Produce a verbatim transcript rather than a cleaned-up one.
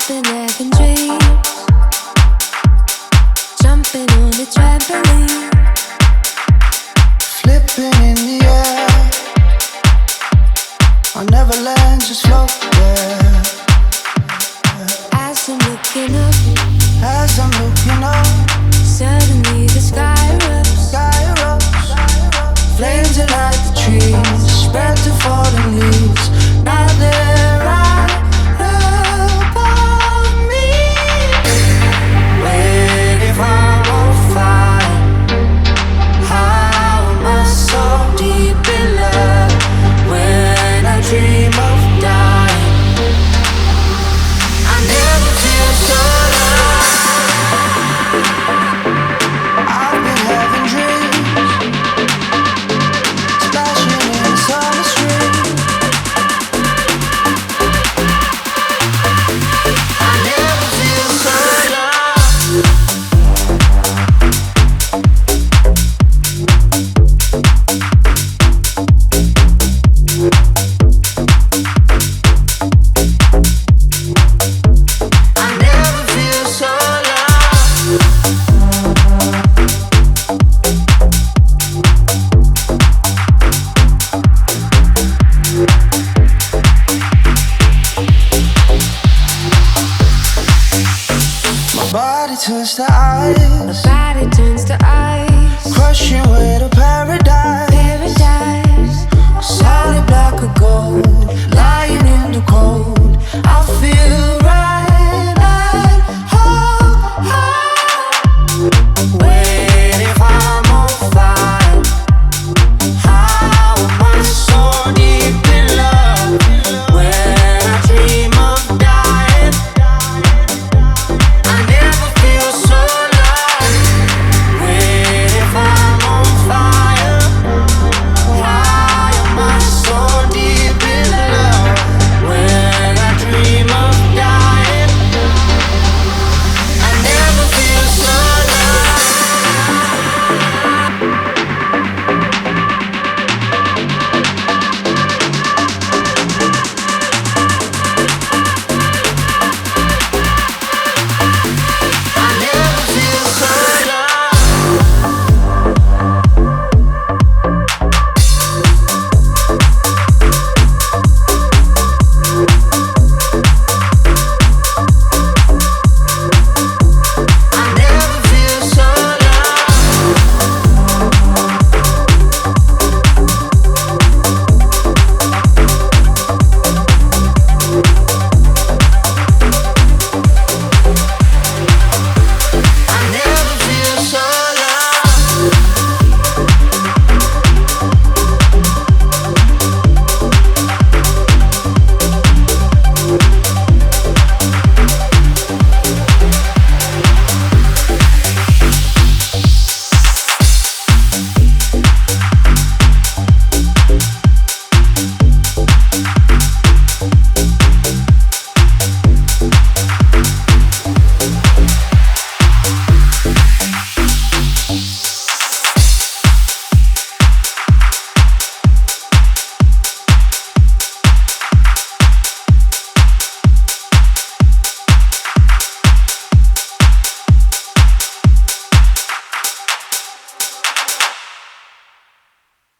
been having dreams, jumping on the trampoline, flipping in the air. I never land, just float there. As I'm looking up, As I'm looking up, suddenly the sky erupts. sky erupts. Flames ignite the trees, spread to fallen leaves. Now they're right above me, waiting for a fire. How am I so deep in love when I dream of dying? I never feel so alive. I've been having dreams, splashing in the summer stream. I never feel so alive. I never feel so alive. My body turns to ice, Body turns to ice, crushing way to paradise. paradise. Solid block of gold, lying